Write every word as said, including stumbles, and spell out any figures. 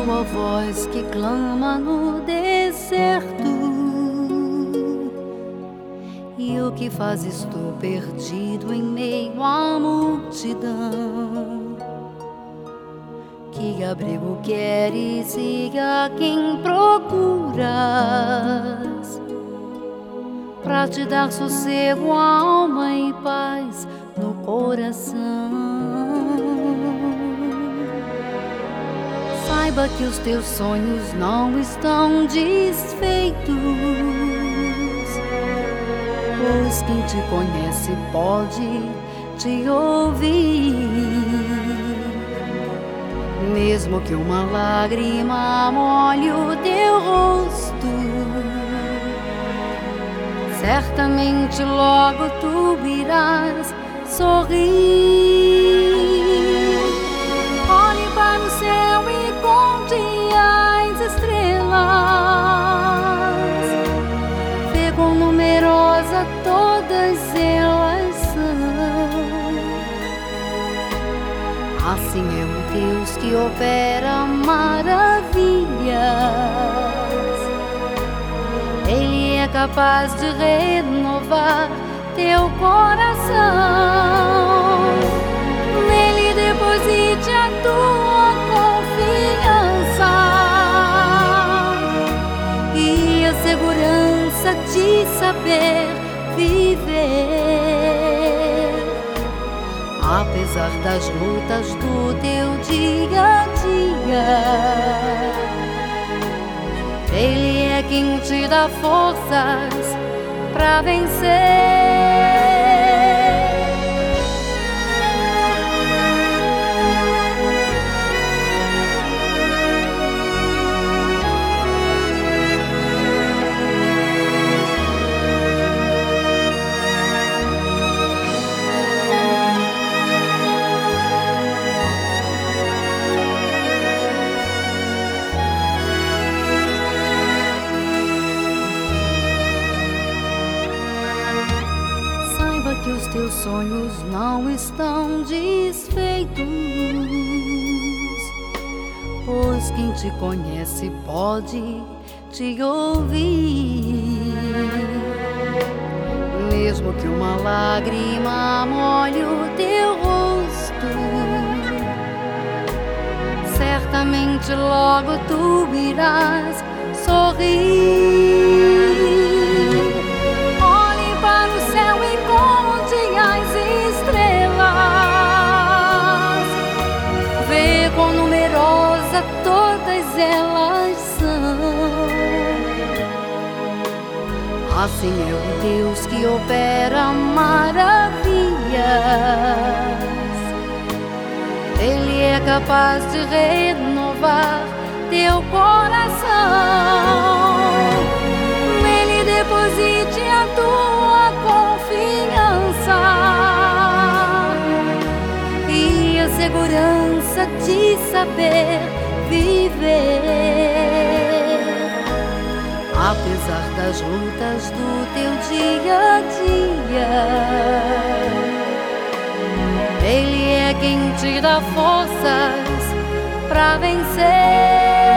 tua voz que clama no deserto. E o que fazes tu perdido em meio à multidão? Que abrigo queres e a quem procuras, pra te dar sossego, alma e paz no coração. Saiba que os teus sonhos não estão desfeitos, pois quem te conhece pode te ouvir. Mesmo que uma lágrima molhe o teu rosto, certamente logo tu irás sorrir. Olhe para o céu e conte as estrelas, vê quão numerosa todas elas são. Assim é o Deus que opera maravilhas. Ele é capaz de renovar teu coração. Nele deposite a tua confiança e a segurança de saber viver, apesar das lutas do teu dia a dia. Ele é quem te dá forças pra vencer. Que os teus sonhos não estão desfeitos, pois quem te conhece pode te ouvir. Mesmo que uma lágrima molhe o teu rosto, certamente logo tu irás sorrir. Olhe para o céu e conte as estrelas, vê quão numerosa todas elas são. Assim é o Deus que opera maravilhas. Ele é capaz de renovar teu coração. Nele deposite a tua confiança e a segurança de saber viver, apesar das lutas do teu dia a dia. Ele é quem te dá forças pra vencer.